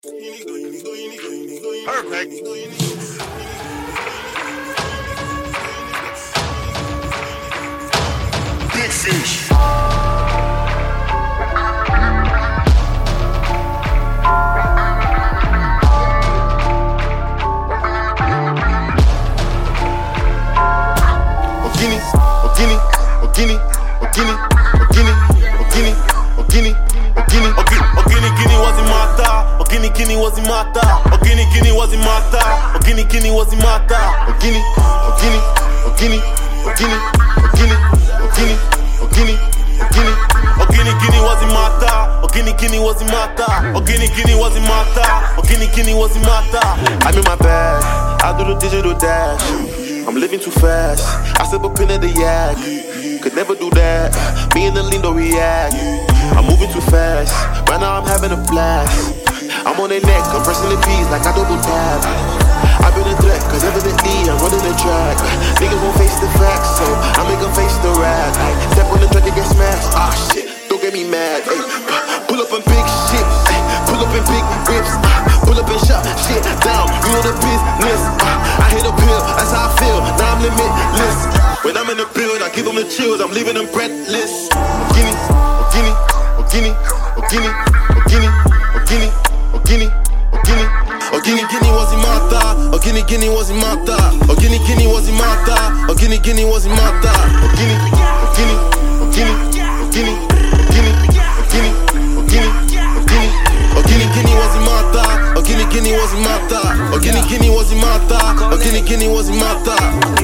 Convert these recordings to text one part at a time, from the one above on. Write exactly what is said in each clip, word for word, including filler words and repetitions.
Perfect. Big fish. Ogini, Ogini, Ogini, Ogini, Ogini, Ogini, Ogini, Ogini, Ogini, Ogini wasn't mata. Ogini, Ogini wasn't mata. Ogini, Ogini wasn't mata. Ogini, Ogini wasn't mata. Ogini, Ogini, Ogini, Ogini, Ogini, Ogini, Ogini, Ogini, Ogini, Ogini wasn't mata. Ogini, Ogini wasn't mata. Ogini, Ogini wasn't mata. Ogini, Ogini wasn't mata. I'm in my bag. I do the digital dash. I'm living too fast. I step up into the yak. Could never do that. Me and the lean don't react. I'm moving too fast. Right now I'm having a blast. I'm on their neck. I'm pressing the P's like I double tap. I've been a threat, cause evidently I'm running the track. Niggas won't face the facts, so I make them face the rap. Ay, step on the track and get smashed. Ah shit, don't get me mad. Ay, pull up in big shit. Ay, pull up in big whips. Ah, pull up and shut shit down. You know the business. Ah, I hit a pill, that's how I feel. Now I'm limitless. When I'm in the build, I give them the chills. I'm leaving them breathless. Ogini, Ogini, Ogini, Ogini, Ogini, Ogini, Ogini, Ogini. Ogini, Ogini was in mata. Ogini, Ogini was in mata. Ogini, Ogini was in mata. Ogini, Ogini was in mata. Ogini, Ogini, Ogini, Ogini, Ogini, Ogini, Ogini, Ogini. Ogini, Ogini was in mata. Ogini, Ogini was in mata. Ogini, Ogini was in mata. Ogini, Ogini was in mata.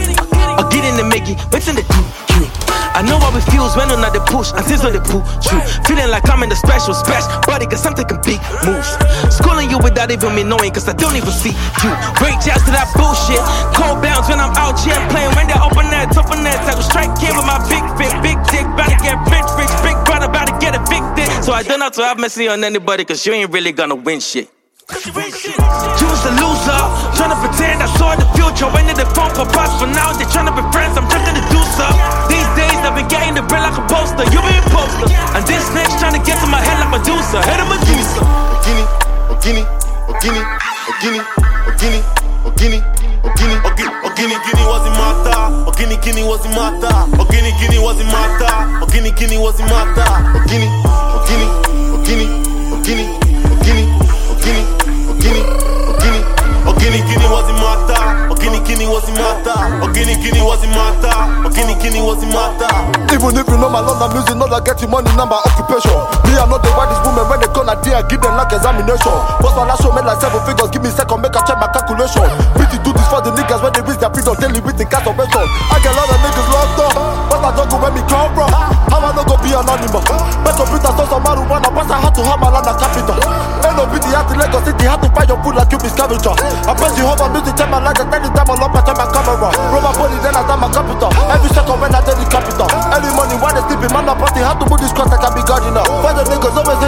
I get in the Mickey, what's in the do you? I know how it feels when I'm not the push, until the pull you. Feeling like I'm in the special special body, cause I'm taking big moves. Schooling you without even me knowing, cause I don't even see you. Break jazz to that bullshit. Cold bounce when I'm out here playing. When they open that, open that, I go straight in with my big fit, big dick. About to get rich, rich, big brother, about to get evicted. So I don't have to have mercy on anybody, cause you ain't really gonna win shit. You was a loser, tryna pretend I saw the future. Went to the phone for bus, but now they tryna be friends. I'm just gonna do so. These days I've been getting the bread like a poster. You been poster, and this next tryna get to my head like Medusa. Head of Medusa. Ogini, Ogini, Ogini, Ogini, Ogini, Ogini, Ogini, Ogini, Ogini, Ogini was in mata. Ogini, Ogini was in mata. Ogini, Ogini was in mata. Ogini, Ogini was in mata. Ogini, Ogini, Ogini, Ogini, Ogini, Ogini, Ogini, Ogini, Ogini, Ogini was in mata. Ogini, Ogini was in mata. Ogini, Ogini was in mata. Ogini, Ogini was in mata. Even if you know my London music, know that getting money now my occupation. Me, I know the whitest women when they gonna dare give them like examination. Boss my last show made like seven figures, give me a second, make I check my calculation. Pretty do this for the niggas when they reach their freedom, daily with the cast of record. I get a lot of niggas locked up, but I don't go when me come from. How I don't go be anonymous? But computer stores some marijuana, but I had to have my land capital. Ain't no pity, had to Lagos City, had to buy your food like you be scavenger. I press the home on music, check my lights, and then time I love my time my camera. Roll my body, then I time my capital. Every second when I tell the capital. Every morning while they sleeping, man, I party, had to move this cross like I be God enough. For the niggas always